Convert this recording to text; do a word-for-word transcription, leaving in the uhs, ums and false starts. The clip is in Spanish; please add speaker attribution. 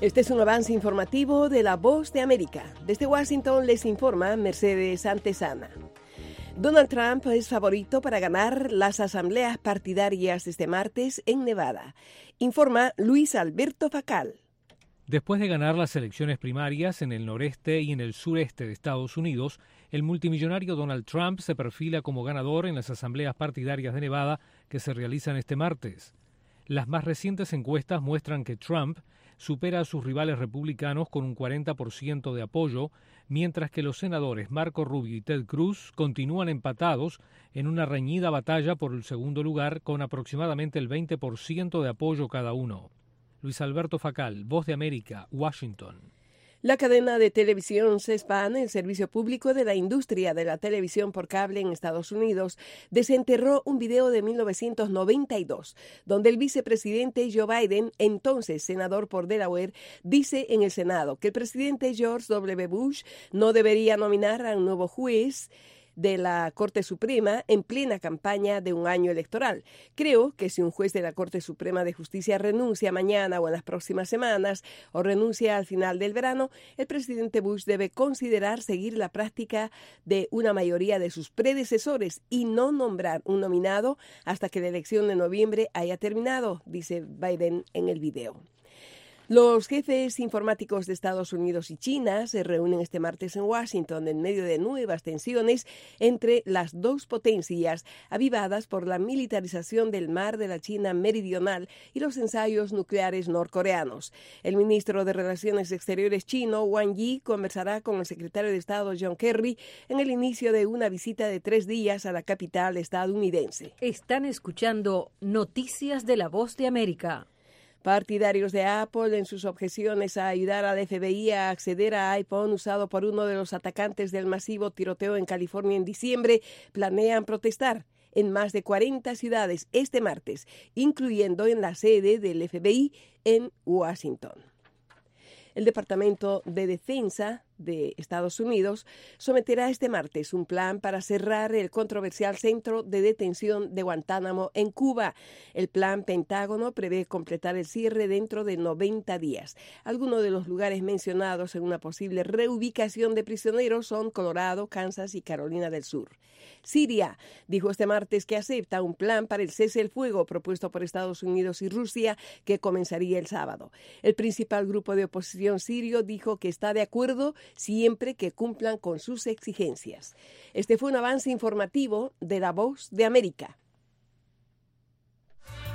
Speaker 1: Este es un avance informativo de La Voz de América. Desde Washington les informa Mercedes Antesana. Donald Trump es favorito para ganar las asambleas partidarias este martes en Nevada, informa Luis Alberto Facal.
Speaker 2: Después de ganar las elecciones primarias en el noreste y en el sureste de Estados Unidos, el multimillonario Donald Trump se perfila como ganador en las asambleas partidarias de Nevada que se realizan este martes. Las más recientes encuestas muestran que Trump supera a sus rivales republicanos con un cuarenta por ciento de apoyo, mientras que los senadores Marco Rubio y Ted Cruz continúan empatados en una reñida batalla por el segundo lugar con aproximadamente el veinte por ciento de apoyo cada uno. Luis Alberto Facal, Voz de América, Washington.
Speaker 1: La cadena de televisión C SPAN, el servicio público de la industria de la televisión por cable en Estados Unidos, desenterró un video de mil novecientos noventa y dos, donde el vicepresidente Joe Biden, entonces senador por Delaware, dice en el Senado que el presidente George W. Bush no debería nominar a un nuevo juez de la Corte Suprema en plena campaña de un año electoral. Creo que si un juez de la Corte Suprema de Justicia renuncia mañana o en las próximas semanas o renuncia al final del verano, el presidente Bush debe considerar seguir la práctica de una mayoría de sus predecesores y no nombrar un nominado hasta que la elección de noviembre haya terminado, dice Biden en el video. Los jefes informáticos de Estados Unidos y China se reúnen este martes en Washington en medio de nuevas tensiones entre las dos potencias avivadas por la militarización del mar de la China meridional y los ensayos nucleares norcoreanos. El ministro de Relaciones Exteriores chino, Wang Yi, conversará con el secretario de Estado, John Kerry, en el inicio de una visita de tres días a la capital estadounidense.
Speaker 3: Están escuchando Noticias de La Voz de América.
Speaker 1: Partidarios de Apple, en sus objeciones a ayudar al F B I a acceder a iPhone usado por uno de los atacantes del masivo tiroteo en California en diciembre, planean protestar en más de cuarenta ciudades este martes, incluyendo en la sede del F B I en Washington. El Departamento de Defensa de Estados Unidos someterá este martes un plan para cerrar el controversial centro de detención de Guantánamo en Cuba. El plan Pentágono prevé completar el cierre dentro de noventa días. Algunos de los lugares mencionados en una posible reubicación de prisioneros son Colorado, Kansas y Carolina del Sur. Siria dijo este martes que acepta un plan para el cese el fuego propuesto por Estados Unidos y Rusia que comenzaría el sábado. El principal grupo de oposición sirio dijo que está de acuerdo siempre que cumplan con sus exigencias. Este fue un avance informativo de La Voz de América.